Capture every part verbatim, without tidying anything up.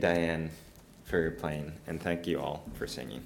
Diane for playing, and thank you all for singing.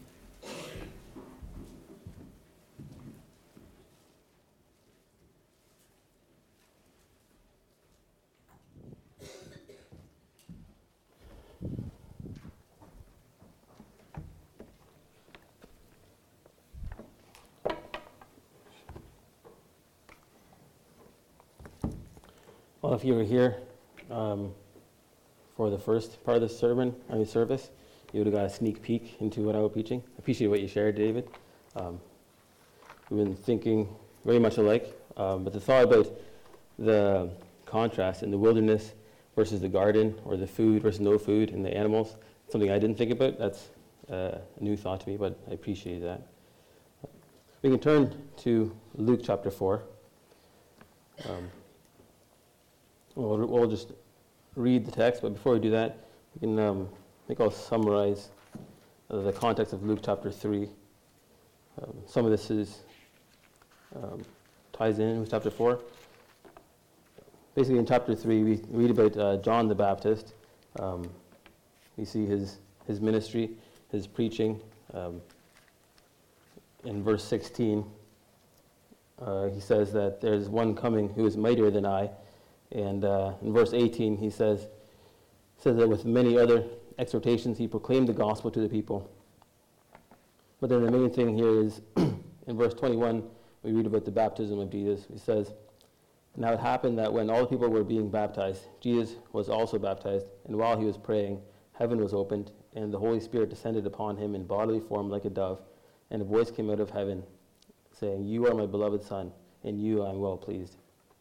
Well, if you were here um, for the first part of the sermon, I mean service, you would have got a sneak peek into what I was preaching. I appreciate what you shared, David. Um, we've been thinking very much alike, um, but the thought about the contrast in the wilderness versus the garden, or the food versus no food, and the animals, something I didn't think about. That's uh, a new thought to me, but I appreciate that. We can turn to Luke chapter four. Um, We'll, we'll just read the text, but before we do that, we can, um, I think I'll summarize uh, the context of Luke chapter three. Um, some of this is um, ties in with chapter four. Basically, in chapter three, we read about uh, John the Baptist. Um, we see his his ministry, his preaching. Um, in verse sixteen, uh, he says that there's one coming who is mightier than I. And uh, in verse eighteen, he says, says that with many other exhortations, he proclaimed the gospel to the people. But then the main thing here is, in verse twenty-one, we read about the baptism of Jesus. He says, "Now it happened that when all the people were being baptized, Jesus was also baptized. And while he was praying, heaven was opened, and the Holy Spirit descended upon him in bodily form like a dove. And a voice came out of heaven, saying, 'You are my beloved Son, in you I am well pleased.'"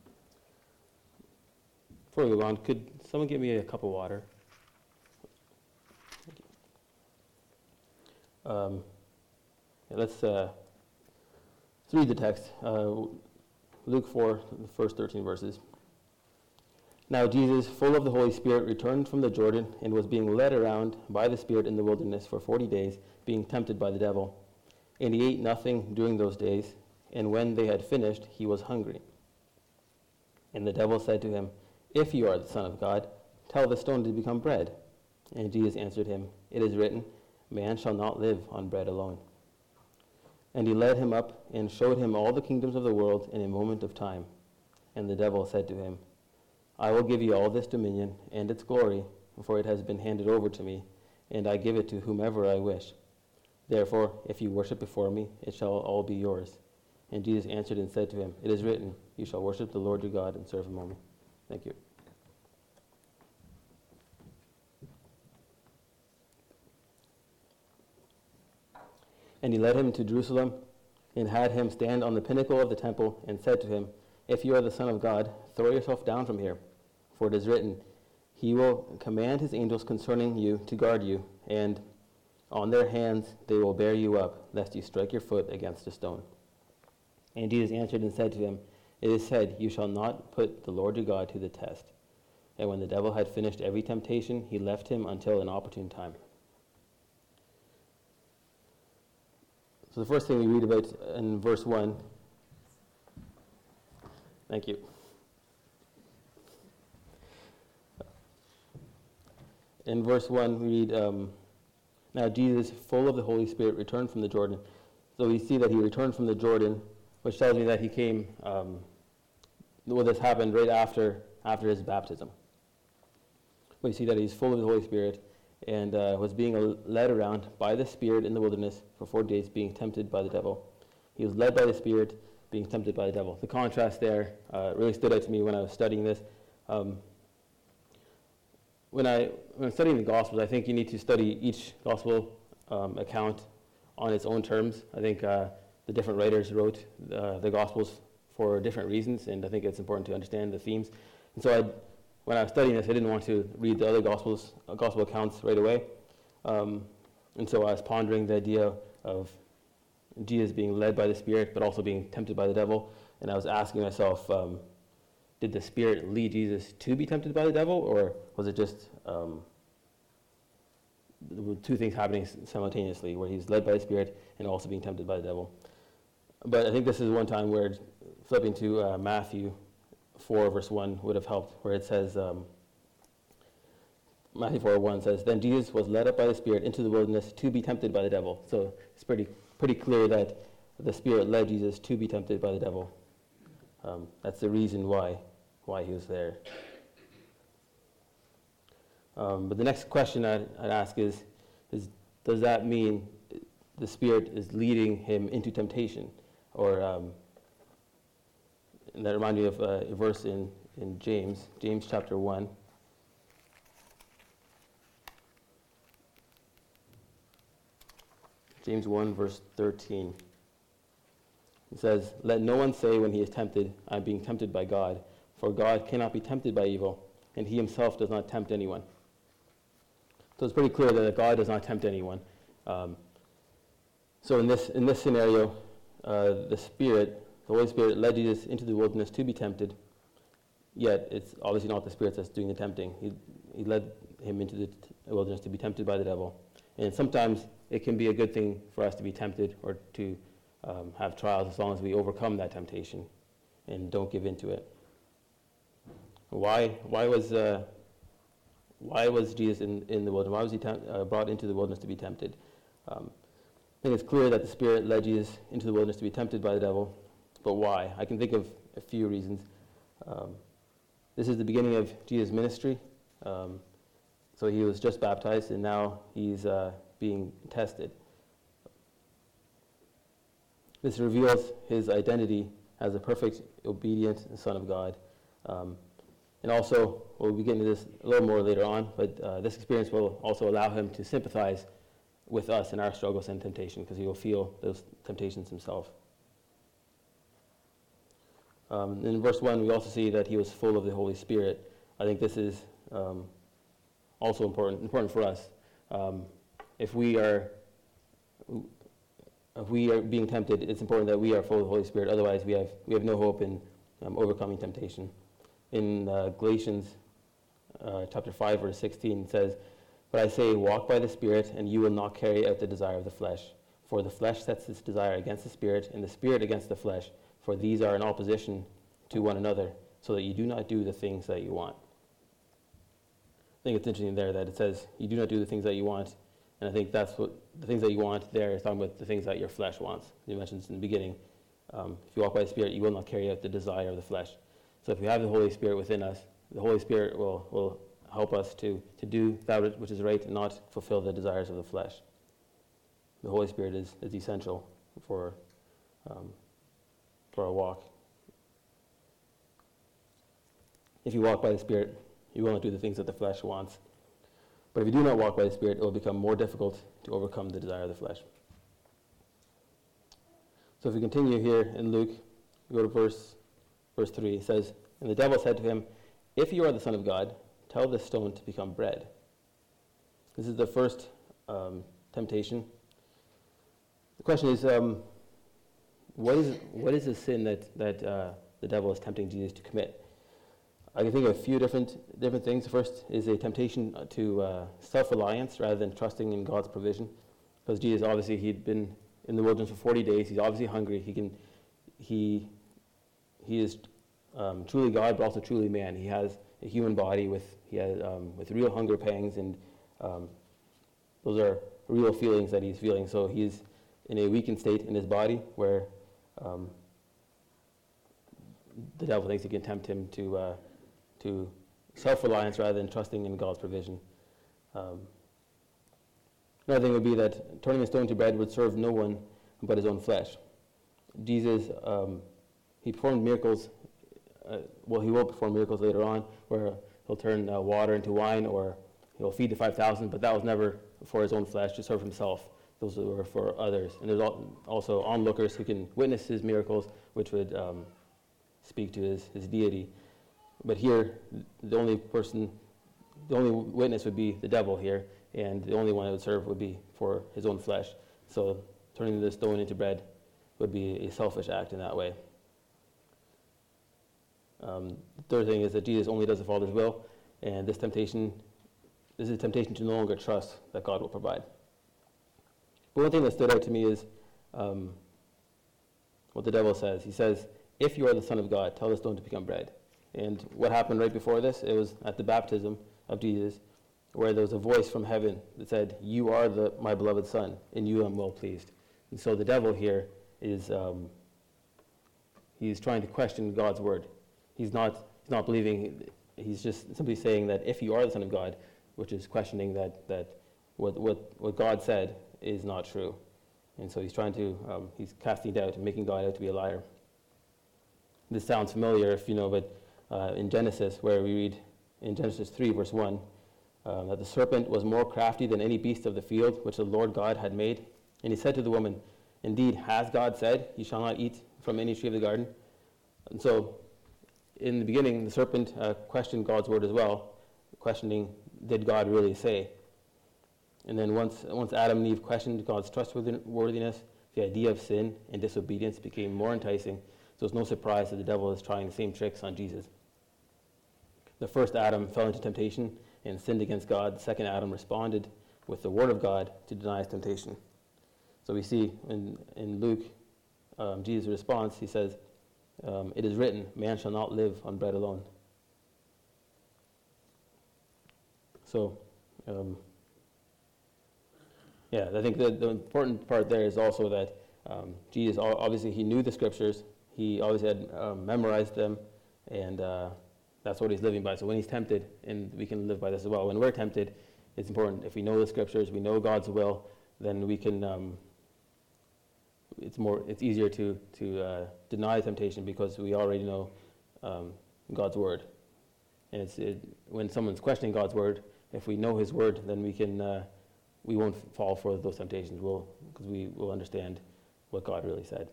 Before we go on, could someone give me a cup of water? Um, yeah, let's, uh, let's read the text. Uh, Luke four, the first thirteen verses. "Now Jesus, full of the Holy Spirit, returned from the Jordan and was being led around by the Spirit in the wilderness for forty days, being tempted by the devil. And he ate nothing during those days, and when they had finished, he was hungry. And the devil said to him, 'If you are the Son of God, tell the stone to become bread.' And Jesus answered him, 'It is written, man shall not live on bread alone.' And he led him up and showed him all the kingdoms of the world in a moment of time. And the devil said to him, 'I will give you all this dominion and its glory, for it has been handed over to me, and I give it to whomever I wish. Therefore, if you worship before me, it shall all be yours.' And Jesus answered and said to him, 'It is written, you shall worship the Lord your God and serve him only.'" Thank you. "And he led him to Jerusalem and had him stand on the pinnacle of the temple and said to him, 'If you are the Son of God, throw yourself down from here. For it is written, he will command his angels concerning you to guard you, and on their hands they will bear you up, lest you strike your foot against a stone.' And Jesus answered and said to him, 'It is said, you shall not put the Lord your God to the test.' And when the devil had finished every temptation, he left him until an opportune time." So the first thing we read about in verse one, thank you. In verse one, we read, um, "Now Jesus, full of the Holy Spirit, returned from the Jordan." So we see that he returned from the Jordan, which tells me that he came, um, well, this happened right after after his baptism. We see that he's full of the Holy Spirit and uh, was being led around by the Spirit in the wilderness for forty days, being tempted by the devil. He was led by the Spirit, being tempted by the devil. The contrast there uh, really stood out to me when I was studying this. Um, when, I, when I'm studying the Gospels, I think you need to study each Gospel um, account on its own terms. I think uh, the different writers wrote uh, the Gospels for different reasons, and I think it's important to understand the themes. And so I When I was studying this, I didn't want to read the other gospels, uh, gospel accounts right away. Um, and so I was pondering the idea of Jesus being led by the Spirit, but also being tempted by the devil. And I was asking myself, um, did the Spirit lead Jesus to be tempted by the devil, or was it just um, two things happening simultaneously, where he's led by the Spirit and also being tempted by the devil? But I think this is one time where flipping to uh, Matthew four, verse one would have helped, where it says, um, Matthew four one says, "Then Jesus was led up by the Spirit into the wilderness to be tempted by the devil." So it's pretty pretty clear that the Spirit led Jesus to be tempted by the devil. Um, that's the reason why why he was there. Um, but the next question I'd, I'd ask is, is, does that mean the Spirit is leading him into temptation? Or um, and that reminds me of uh, a verse in, in James, James chapter one. James one, verse thirteen. It says, "Let no one say when he is tempted, I am being tempted by God, for God cannot be tempted by evil, and he himself does not tempt anyone." So it's pretty clear that God does not tempt anyone. Um, so in this in this scenario, uh, the Spirit, the Holy Spirit, led Jesus into the wilderness to be tempted. Yet it's obviously not the Spirit that's doing the tempting. He he led him into the t- wilderness to be tempted by the devil. And sometimes it can be a good thing for us to be tempted or to um, have trials as long as we overcome that temptation and don't give in to it. Why why was uh, why was Jesus in, in the wilderness? Why was he temp- uh, brought into the wilderness to be tempted? Um, I think it's clear that the Spirit led Jesus into the wilderness to be tempted by the devil. But why? I can think of a few reasons. Um, this is the beginning of Jesus' ministry. Um, so he was just baptized, and now he's uh, being tested. This reveals his identity as a perfect, obedient Son of God. Um, and also, we'll be getting to this a little more later on, but uh, this experience will also allow him to sympathize with us in our struggles and temptation, because he will feel those temptations himself. Um, in verse one, we also see that he was full of the Holy Spirit. I think this is um, also important important for us. Um, if we are if we are being tempted, it's important that we are full of the Holy Spirit. Otherwise, we have we have no hope in um, overcoming temptation. In uh, Galatians uh, chapter five, verse sixteen, it says, "But I say, walk by the Spirit, and you will not carry out the desire of the flesh. For the flesh sets its desire against the Spirit, and the Spirit against the flesh. For these are in opposition to one another, so that you do not do the things that you want." I think it's interesting there that it says, you do not do the things that you want. And I think that's what the things that you want there is talking about the things that your flesh wants. You mentioned this in the beginning. Um, if you walk by the Spirit, you will not carry out the desire of the flesh. So if we have the Holy Spirit within us, the Holy Spirit will, will help us to, to do that which is right and not fulfill the desires of the flesh. The Holy Spirit is, is essential for, um, for our walk. If you walk by the Spirit, you will not do the things that the flesh wants. But if you do not walk by the Spirit, it will become more difficult to overcome the desire of the flesh. So if we continue here in Luke, we go to verse verse three. It says, "And the devil said to him, 'If you are the Son of God, tell this stone to become bread.'" This is the first um, temptation. The question is, um, what is what is the sin that that uh, the devil is tempting Jesus to commit? I can think of a few different different things. The first is a temptation to uh, self-reliance rather than trusting in God's provision. Because Jesus, obviously, he'd been in the wilderness for forty days. He's obviously hungry. He can, he, he is um, truly God, but also truly man. He has a human body with he has um, with real hunger pangs, and um, those are real feelings that he's feeling. So he's in a weakened state in his body, where um, the devil thinks he can tempt him to. Uh, to self-reliance rather than trusting in God's provision. Um, another thing would be that turning a stone to bread would serve no one but his own flesh. Jesus, um, he performed miracles, uh, well, he will perform miracles later on, where he'll turn uh, water into wine, or he'll feed the five thousand, but that was never for his own flesh, to serve himself. Those were for others. And there's also onlookers who can witness his miracles, which would um, speak to his, his deity. But here, the only person, the only witness would be the devil here, and the only one it would serve would be for his own flesh. So turning the stone into bread would be a selfish act in that way. Um, the third thing is that Jesus only does the Father's will, and this temptation, this is a temptation to no longer trust that God will provide. But one thing that stood out to me is um, what the devil says. He says, "If you are the Son of God, tell the stone to become bread." And what happened right before this? It was at the baptism of Jesus. where there was a voice from heaven that said, "You are the, my beloved Son, in you I'm well pleased." And so the devil here is, um, he's trying to question God's word. He's not, he's not believing, he's just simply saying that if you are the Son of God, which is questioning that, that what, what, what God said is not true. And so he's trying to, um, he's casting doubt and making God out to be a liar. This sounds familiar if you know, but uh, in Genesis, where we read in Genesis three, verse one, uh, that the serpent was more crafty than any beast of the field which the Lord God had made. And he said to the woman, "Indeed, has God said, you shall not eat from any tree of the garden?" And so, in the beginning, the serpent uh, questioned God's word as well, questioning, did God really say? And then once, once Adam and Eve questioned God's trustworthiness, the idea of sin and disobedience became more enticing. So it's no surprise that the devil is trying the same tricks on Jesus. The first Adam fell into temptation and sinned against God. The second Adam responded with the word of God to deny his temptation. So we see in, in Luke, um, Jesus' response, he says, um, "It is written, man shall not live on bread alone." So, um, yeah, I think the, the important part there is also that um, Jesus, obviously he knew the scriptures, he always had um, memorized them, and uh, that's what he's living by. So when he's tempted, and we can live by this as well, when we're tempted, it's important. If we know the scriptures, we know God's will, then we can, um, it's more, it's easier to, to uh, deny temptation because we already know um, God's word. And it's, it, when someone's questioning God's word, if we know his word, then we can, uh, we won't fall for those temptations. We'll, because we will understand what God really said.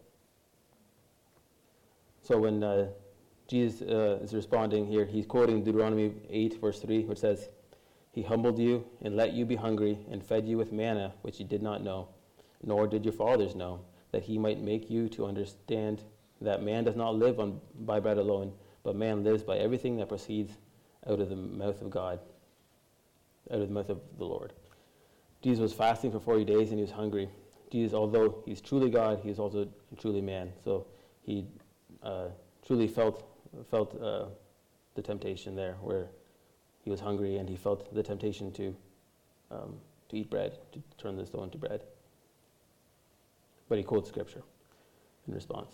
So when uh, Jesus uh, is responding here, he's quoting Deuteronomy eight, verse three, which says, "He humbled you and let you be hungry and fed you with manna, which you did not know, nor did your fathers know, that he might make you to understand that man does not live on by bread alone, but man lives by everything that proceeds out of the mouth of God, out of the mouth of the Lord." Jesus was fasting for forty days and he was hungry. Jesus, although he's truly God, he is also truly man. So he uh, truly felt felt uh, the temptation there, where he was hungry and he felt the temptation to um, to eat bread, to turn the stone to bread. But he quotes scripture in response.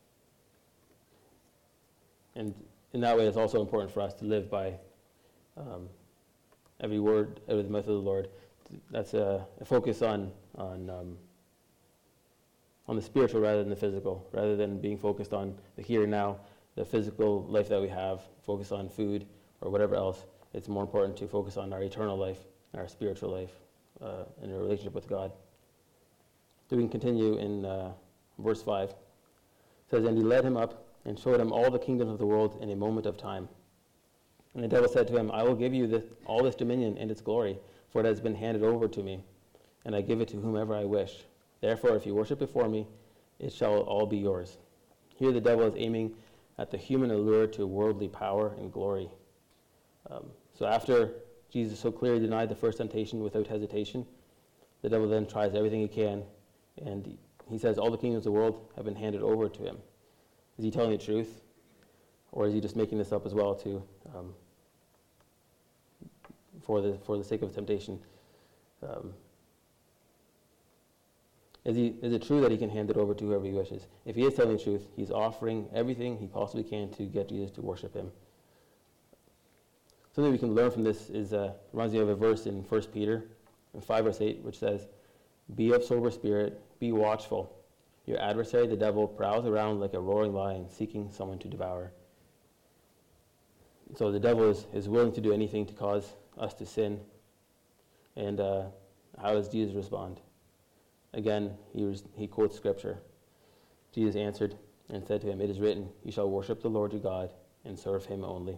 And in that way, it's also important for us to live by um, every word out of the mouth of the Lord. That's a, a focus on on um, on the spiritual rather than the physical, rather than being focused on the here and now, the physical life that we have, focus on food or whatever else. It's more important to focus on our eternal life, our spiritual life, uh, and our relationship with God. So we can continue in uh, verse five. It says, "And he led him up and showed him all the kingdoms of the world in a moment of time. And the devil said to him, I will give you this, all this dominion and its glory, for it has been handed over to me, and I give it to whomever I wish. Therefore, if you worship before me, it shall all be yours." Here the devil is aiming at the human allure to worldly power and glory. Um, so after Jesus so clearly denied the first temptation without hesitation, the devil then tries everything he can, and he says all the kingdoms of the world have been handed over to him. Is he telling the truth, or is he just making this up as well to um, for the for the sake of temptation? Um, Is, he, is it true that he can hand it over to whoever he wishes? If he is telling the truth, he's offering everything he possibly can to get Jesus to worship him. Something we can learn from this is, uh, reminds me of a verse in First Peter five verse eight, which says, "Be of sober spirit, be watchful. Your adversary, the devil, prowls around like a roaring lion, seeking someone to devour." So the devil is, is willing to do anything to cause us to sin. And uh, how does Jesus respond? Again, he, was, he quotes scripture. Jesus answered and said to him, "It is written, you shall worship the Lord your God and serve him only."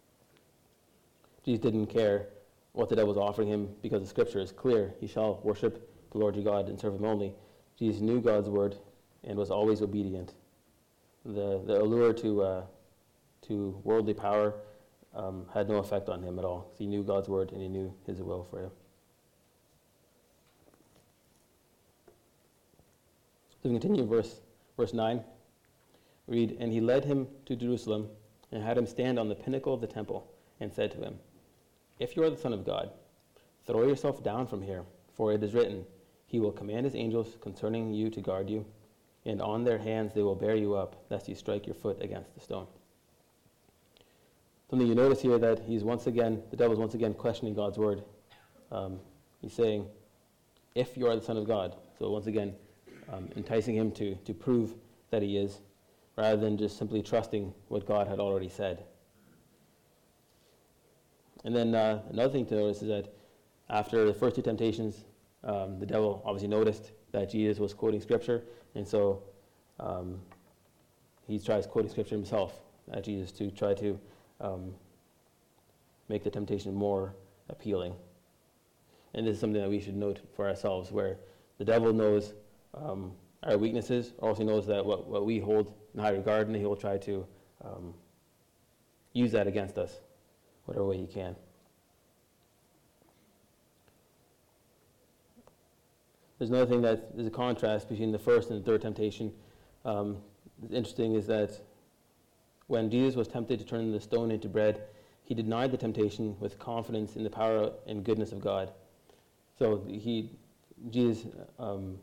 Jesus didn't care what the devil was offering him because the scripture is clear. You shall worship the Lord your God and serve him only. Jesus knew God's word and was always obedient. The, the allure to, uh, to worldly power um, had no effect on him at all. He knew God's word and he knew his will for him. So we continue in verse, verse nine. Read, "And he led him to Jerusalem and had him stand on the pinnacle of the temple and said to him, 'If you are the Son of God, Throw yourself down from here, for it is written, He will command His angels concerning you to guard you, and on their hands they will bear you up, lest you strike your foot against the stone. Something you notice here that he's once again, the devil's once again questioning God's word. Um, he's saying, if you are the Son of God. So once again, um, enticing him to, to prove that he is, rather than just simply trusting what God had already said. And then uh, another thing to notice is that after the first two temptations, um, the devil obviously noticed that Jesus was quoting Scripture, and so um, he tries quoting Scripture himself at Jesus to try to um, make the temptation more appealing. And this is something that we should note for ourselves, where the devil knows um, our weaknesses, also knows that what, what we hold in high regard, and he will try to um, use that against us, whatever way he can. There's another thing that there's a contrast between the first and the third temptation. Um, interesting is that when Jesus was tempted to turn the stone into bread, he denied the temptation with confidence in the power and goodness of God. So he, Jesus, um,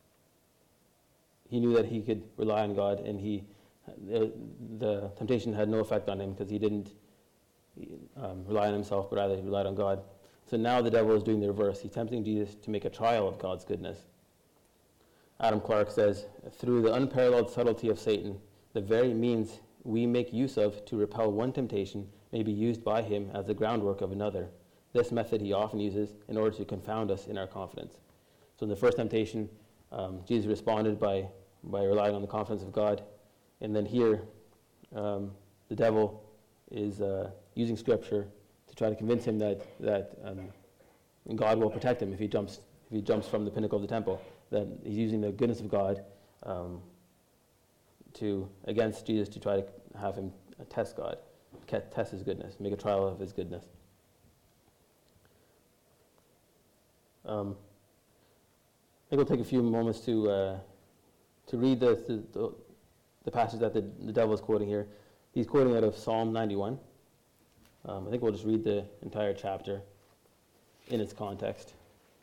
he knew that he could rely on God, and he, the, the temptation had no effect on him because he didn't um, rely on himself, but rather he relied on God. So now the devil is doing the reverse. He's tempting Jesus to make a trial of God's goodness. Adam Clarke says, through the unparalleled subtlety of Satan, the very means we make use of to repel one temptation may be used by him as the groundwork of another. This method he often uses in order to confound us in our confidence. So in the first temptation, um, Jesus responded by, by relying on the confidence of God. And then here, um, the devil is uh, using Scripture to try to convince him that, that um, God will protect him if he jumps if he jumps from the pinnacle of the temple. That he's using the goodness of God um, to against Jesus to try to have him test God, test his goodness, make a trial of his goodness. Um, I think we'll take a few moments to uh, to read the, the the passage that the, the devil is quoting here. He's quoting out of Psalm ninety-one. Um, I think we'll just read the entire chapter in its context.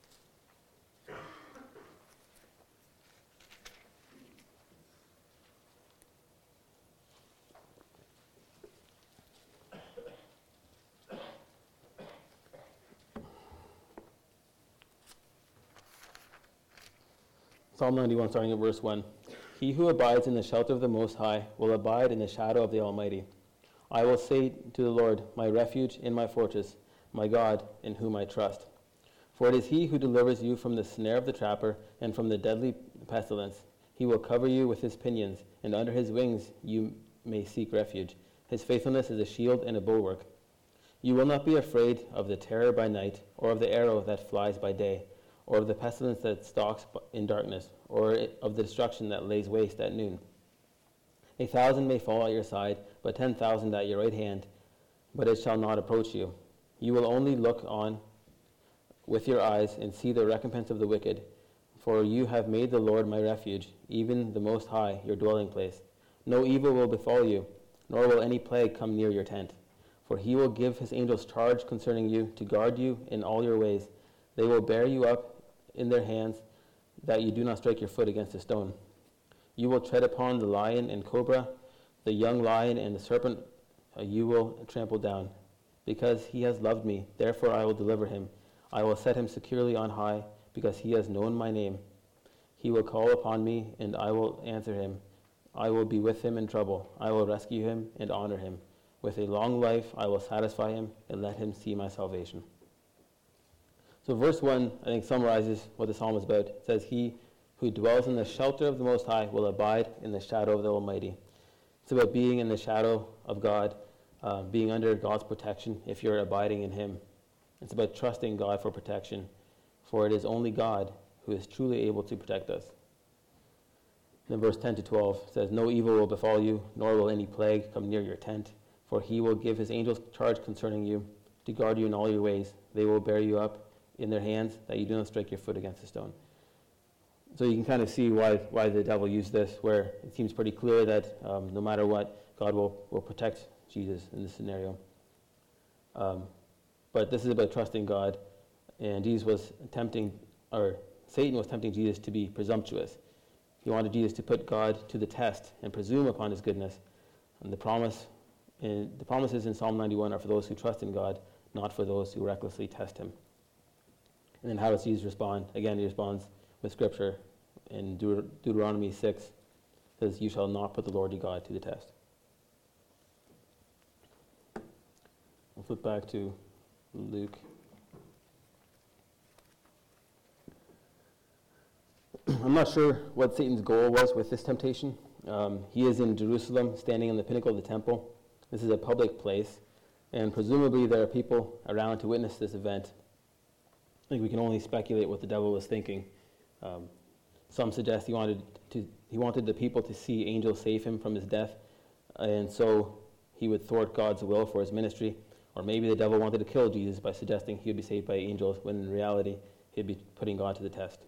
Psalm ninety-one, starting at verse one. He who abides in the shelter of the Most High will abide in the shadow of the Almighty. I will say to the Lord, my refuge and my fortress, my God, in whom I trust. For it is he who delivers you from the snare of the trapper and from the deadly pestilence. He will cover you with his pinions, and under his wings you may seek refuge. His faithfulness is a shield and a bulwark. You will not be afraid of the terror by night, or of the arrow that flies by day, or of the pestilence that stalks in darkness, or of the destruction that lays waste at noon. A thousand may fall at your side, but ten thousand at your right hand, but it shall not approach you. You will only look on with your eyes and see the recompense of the wicked. For you have made the Lord my refuge, even the Most High, your dwelling place. No evil will befall you, nor will any plague come near your tent. For he will give his angels charge concerning you, to guard you in all your ways. They will bear you up in their hands, that you do not strike your foot against a stone. You will tread upon the lion and cobra, the young lion and the serpent uh, you will trample down. Because he has loved me, therefore I will deliver him. I will set him securely on high, because he has known my name. He will call upon me, and I will answer him. I will be with him in trouble. I will rescue him and honor him. With a long life I will satisfy him and let him see my salvation. So verse one, I think, summarizes what the psalm is about. It says, he who dwells in the shelter of the Most High will abide in the shadow of the Almighty. It's about being in the shadow of God, uh, being under God's protection if you're abiding in him. It's about trusting God for protection, for it is only God who is truly able to protect us. Then verse ten to twelve says, no evil will befall you, nor will any plague come near your tent, for he will give his angels charge concerning you, to guard you in all your ways. They will bear you up in their hands, that you do not strike your foot against a stone. So you can kind of see why why the devil used this, where it seems pretty clear that um, no matter what, God will, will protect Jesus in this scenario. Um, but this is about trusting God And Jesus was tempting, or Satan was tempting Jesus to be presumptuous. He wanted Jesus to put God to the test and presume upon his goodness. And the promise, in, the promises in Psalm ninety-one are for those who trust in God, not for those who recklessly test him. And then how does Jesus respond? Again, he responds with scripture in Deut- Deuteronomy six. It says, "You shall not put the Lord your God to the test." I'll flip back to Luke. I'm not sure what Satan's goal was with this temptation. Um, he is in Jerusalem, standing on the pinnacle of the temple. This is a public place, and presumably there are people around to witness this event. I think we can only speculate what the devil was thinking. Um, some suggest he wanted to he wanted the people to see angels save him from his death, and so he would thwart God's will for his ministry. Or maybe the devil wanted to kill Jesus by suggesting he would be saved by angels, when in reality he'd be putting God to the test.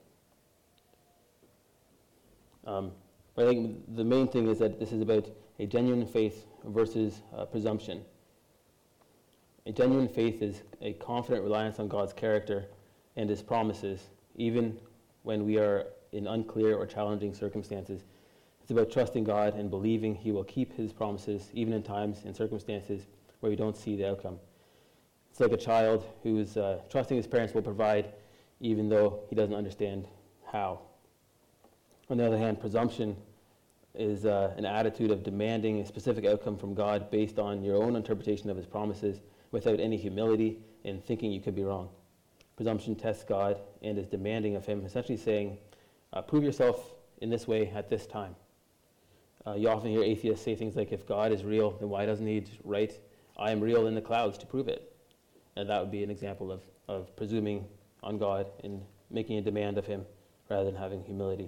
Um, but I think the main thing is that this is about a genuine faith versus uh, presumption. A genuine faith is a confident reliance on God's character and his promises, even when we are in unclear or challenging circumstances. It's about trusting God and believing he will keep his promises, even in times and circumstances where we don't see the outcome. It's like a child who's uh, trusting his parents will provide, even though he doesn't understand how. On the other hand, presumption is uh, an attitude of demanding a specific outcome from God based on your own interpretation of his promises without any humility and thinking you could be wrong. Presumption tests God and is demanding of him, essentially saying, uh, prove yourself in this way at this time. Uh, you often hear atheists say things like, if God is real, then why doesn't he write, I am real in the clouds to prove it? And that would be an example of, of presuming on God and making a demand of him rather than having humility.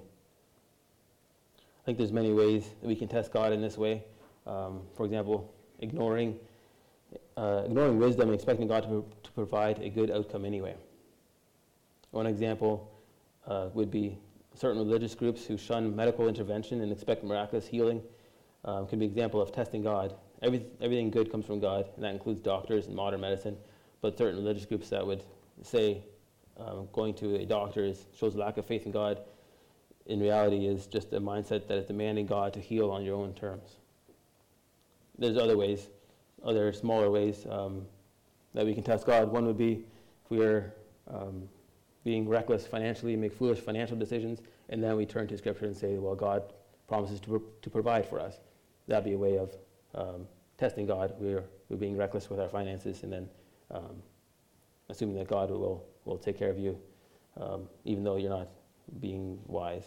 I think there's many ways that we can test God in this way. Um, for example, ignoring uh, ignoring wisdom and expecting God to, to provide a good outcome anyway. One example uh, would be certain religious groups who shun medical intervention and expect miraculous healing. Um, can be an example of testing God. Every, everything good comes from God, and that includes doctors and modern medicine. But certain religious groups that would say um, going to a doctor is, shows a lack of faith in God, in reality is just a mindset that is demanding God to heal on your own terms. There's other ways, other smaller ways um, that we can test God. One would be if we are um, being reckless financially, make foolish financial decisions, and then we turn to Scripture and say, well, God promises to, pro- to provide for us. That'd be a way of um, testing God. We're, we're being reckless with our finances, and then um, assuming that God will, will take care of you, um, even though you're not being wise.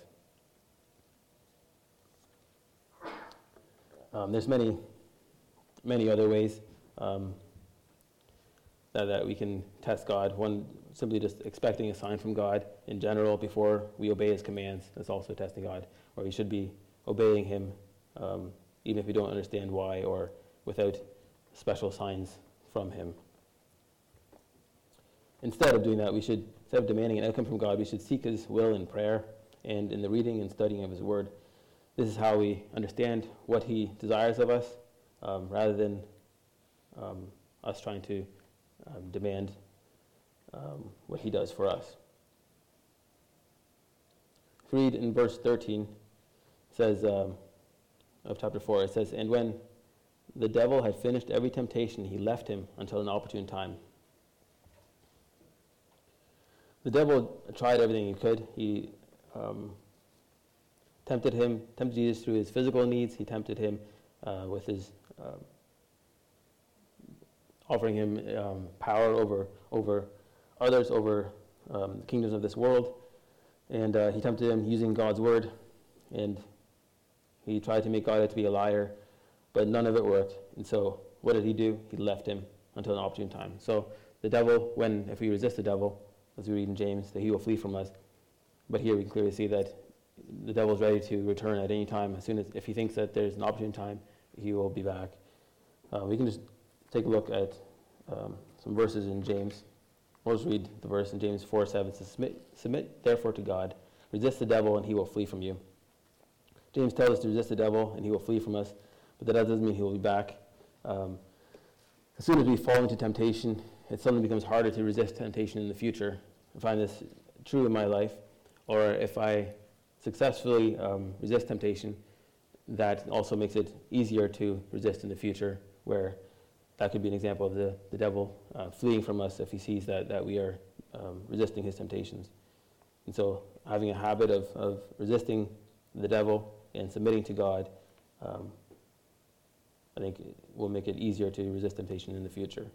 Um, there's many, many other ways um, that, that we can test God. One, simply just expecting a sign from God in general before we obey his commands. That's also testing God. Or we should be obeying him um, even if we don't understand why or without special signs from him. Instead of doing that, we should, instead of demanding an outcome from God, we should seek his will in prayer and in the reading and studying of his word. This is how we understand what he desires of us, um, rather than um, us trying to um, demand um, what he does for us. If we read in verse thirteen, it says, um, of chapter four, it says, and when the devil had finished every temptation, he left him until an opportune time. The devil tried everything he could. He um, tempted him, tempted Jesus through his physical needs. He tempted him uh, with his um, offering him um, power over over others, over um, the kingdoms of this world. And uh, he tempted him using God's word. And he tried to make God out to be a liar, but none of it worked. And so what did he do? He left him until an opportune time. So the devil, when if we resist the devil, as we read in James, that he will flee from us. But here we can clearly see that the devil is ready to return at any time. As soon as, if he thinks that there's an opportune time, he will be back. Uh, we can just take a look at um, some verses in James. We'll just read the verse in James four seven. It says, submit, submit therefore to God. Resist the devil, and he will flee from you. James tells us to resist the devil, and he will flee from us. But that doesn't mean he will be back. Um, as soon as we fall into temptation, it suddenly becomes harder to resist temptation in the future. I find this true in my life, or if I successfully um, resist temptation, that also makes it easier to resist in the future, where that could be an example of the, the devil uh, fleeing from us if he sees that, that we are um, resisting his temptations. And so having a habit of, of resisting the devil and submitting to God, um, I think it will make it easier to resist temptation in the future.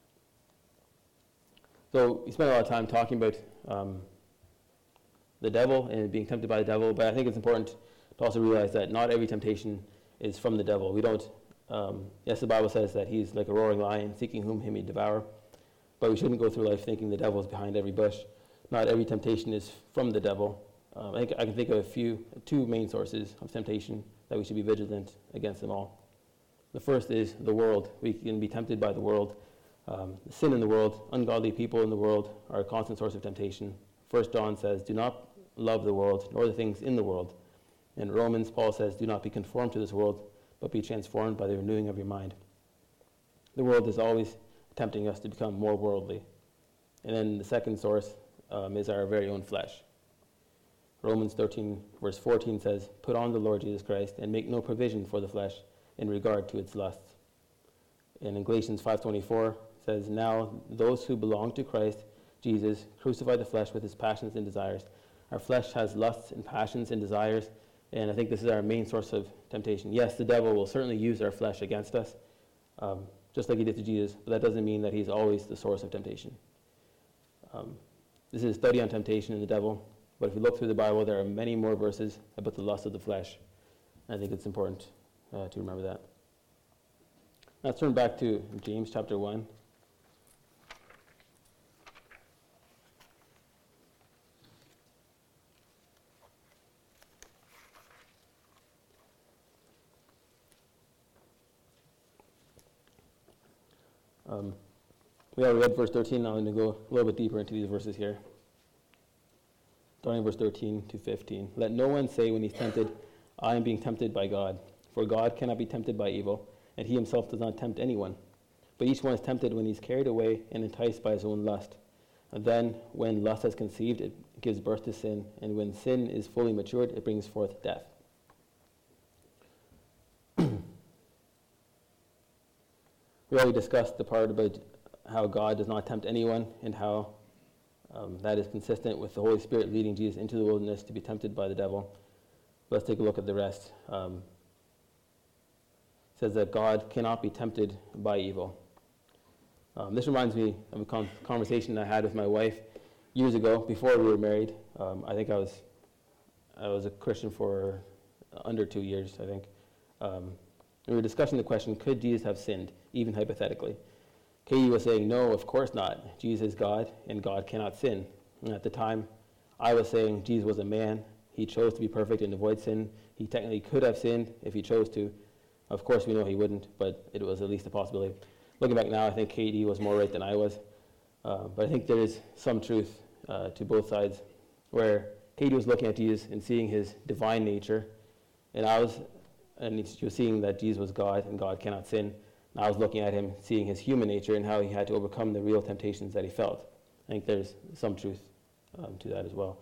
So we spent a lot of time talking about um, the devil and being tempted by the devil, but I think it's important to also realize that not every temptation is from the devil. We don't, um, yes, the Bible says that he's like a roaring lion, seeking whom he may devour, but we shouldn't go through life thinking the devil is behind every bush. Not every temptation is from the devil. Um, I, think I can think of a few, two main sources of temptation that we should be vigilant against them all. The first is the world. We can be tempted by the world. Um, sin in the world, ungodly people in the world are a constant source of temptation. First John says, do not love the world, nor the things in the world. In Romans, Paul says, do not be conformed to this world, but be transformed by the renewing of your mind. The world is always tempting us to become more worldly. And then the second source um, is our very own flesh. Romans thirteen, verse fourteen says, put on the Lord Jesus Christ and make no provision for the flesh in regard to its lusts. And in Galatians five twenty-four says, now those who belong to Christ Jesus crucify the flesh with its passions and desires. Our flesh has lusts and passions and desires, and I think this is our main source of temptation. Yes, the devil will certainly use our flesh against us, um, just like he did to Jesus, but that doesn't mean that he's always the source of temptation. Um, this is a study on temptation and the devil, but if you look through the Bible, there are many more verses about the lust of the flesh. I think it's important uh, to remember that. Now let's turn back to James chapter one. Um, we already read verse thirteen. Now I'm going to go a little bit deeper into these verses here. Starting verse thirteen to fifteen. Let no one say when he's tempted, I am being tempted by God. For God cannot be tempted by evil, and he himself does not tempt anyone. But each one is tempted when he's carried away and enticed by his own lust. And then, when lust has conceived, it gives birth to sin. And when sin is fully matured, it brings forth death. We already discussed the part about how God does not tempt anyone and how um, that is consistent with the Holy Spirit leading Jesus into the wilderness to be tempted by the devil. Let's take a look at the rest. Um, it says that God cannot be tempted by evil. Um, this reminds me of a con- conversation I had with my wife years ago, before we were married. Um, I think I was I was a Christian for under two years, I think. Um, we were discussing the question, could Jesus have sinned, even hypothetically? Katie was saying, no, of course not. Jesus is God, and God cannot sin. And at the time, I was saying Jesus was a man. He chose to be perfect and avoid sin. He technically could have sinned if he chose to. Of course, we know he wouldn't, but it was at least a possibility. Looking back now, I think Katie was more right than I was. Uh, but I think there is some truth uh, to both sides, where Katie was looking at Jesus and seeing his divine nature, and I was, and she was seeing that Jesus was God and God cannot sin. And I was looking at him, seeing his human nature and how he had to overcome the real temptations that he felt. I think there's some truth um, to that as well.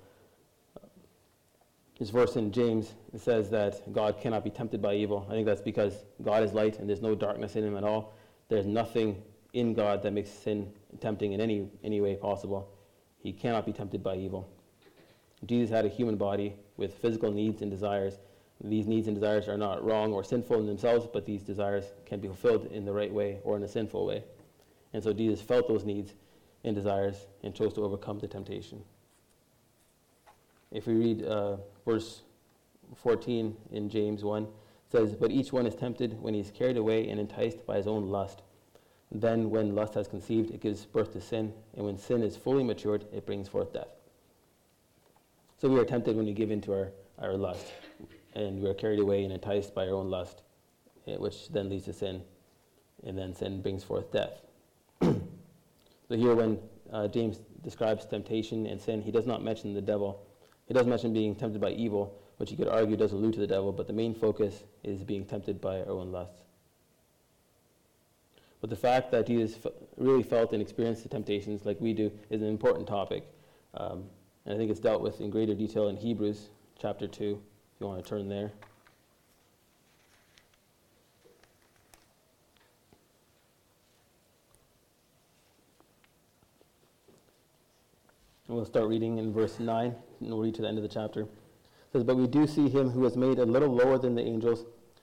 This verse in James, it says that God cannot be tempted by evil. I think that's because God is light and there's no darkness in him at all. There's nothing in God that makes sin tempting in any, any way possible. He cannot be tempted by evil. Jesus had a human body with physical needs and desires. These needs and desires are not wrong or sinful in themselves, but these desires can be fulfilled in the right way or in a sinful way. And so Jesus felt those needs and desires and chose to overcome the temptation. If we read uh, verse fourteen in James one, it says, but each one is tempted when he is carried away and enticed by his own lust. Then when lust has conceived, it gives birth to sin, and when sin is fully matured, it brings forth death. So we are tempted when we give in to our, our lust, and we are carried away and enticed by our own lust, which then leads to sin, and then sin brings forth death. So here when uh, James describes temptation and sin, he does not mention the devil. He does mention being tempted by evil, which you could argue does allude to the devil, but the main focus is being tempted by our own lusts. But the fact that Jesus f- really felt and experienced the temptations like we do is an important topic. Um, and I think it's dealt with in greater detail in Hebrews chapter two, if you want to turn there. And we'll start reading in verse nine, and we'll read to the end of the chapter. It says, "But we do see him who was made a little lower than the angels,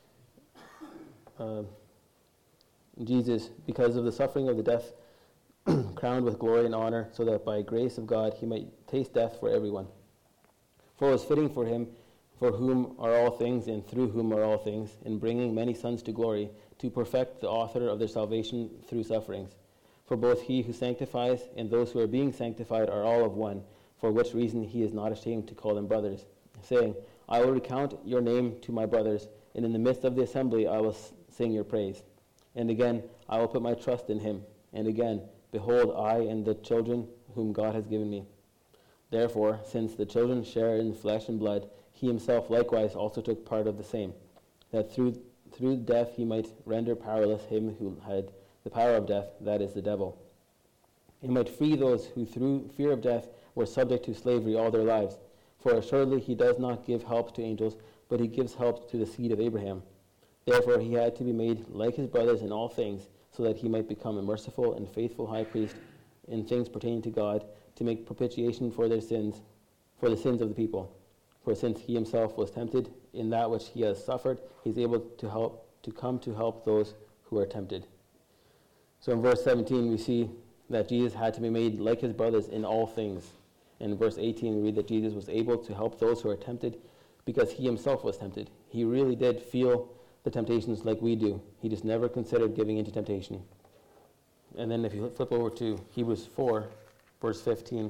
uh, Jesus, because of the suffering of the death, crowned with glory and honor, so that by grace of God he might taste death for everyone. For it was fitting for him, for whom are all things, and through whom are all things, in bringing many sons to glory, to perfect the author of their salvation through sufferings. For both he who sanctifies and those who are being sanctified are all of one, for which reason he is not ashamed to call them brothers, saying, I will recount your name to my brothers, and in the midst of the assembly I will s- sing your praise. And again, I will put my trust in him. And again, behold, I and the children whom God has given me. Therefore, since the children share in flesh and blood, he himself likewise also took part of the same, that through through death he might render powerless him who had the power of death, that is, the devil. He might free those who through fear of death were subject to slavery all their lives. For assuredly he does not give help to angels, but he gives help to the seed of Abraham. Therefore he had to be made like his brothers in all things, so that he might become a merciful and faithful high priest in things pertaining to God, to make propitiation for their sins, for the sins of the people. For since he himself was tempted in that which he has suffered, he is able to help to come to help those who are tempted." So in verse seventeen, we see that Jesus had to be made like his brothers in all things. In verse eighteen, we read that Jesus was able to help those who are tempted because he himself was tempted. He really did feel the temptations like we do. He just never considered giving into temptation. And then if you flip over to Hebrews four, verse fifteen,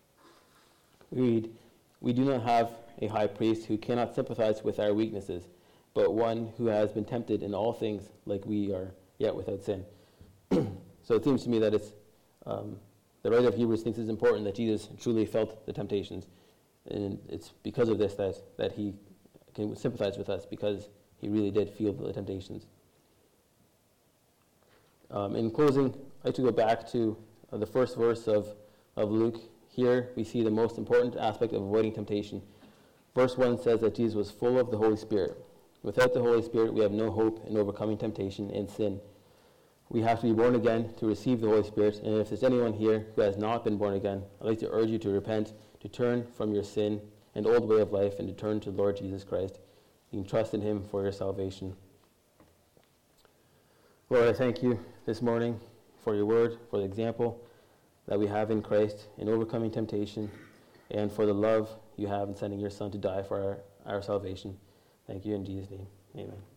we read, "We do not have a high priest who cannot sympathize with our weaknesses, but one who has been tempted in all things like we are, yet without sin." So it seems to me that it's um, the writer of Hebrews thinks it's important that Jesus truly felt the temptations. And it's because of this that, that he can sympathize with us, because he really did feel the temptations. Um, in closing, I'd like to go back to uh, the first verse of, of Luke. Here we see the most important aspect of avoiding temptation. Verse one says that Jesus was full of the Holy Spirit. Without the Holy Spirit, we have no hope in overcoming temptation and sin. We have to be born again to receive the Holy Spirit, and if there's anyone here who has not been born again, I'd like to urge you to repent, to turn from your sin and old way of life, and to turn to the Lord Jesus Christ. You can trust in him for your salvation. Lord, I thank you this morning for your word, for the example that we have in Christ in overcoming temptation, and for the love you have in sending your Son to die for our, our salvation. Thank you in Jesus' name. Amen.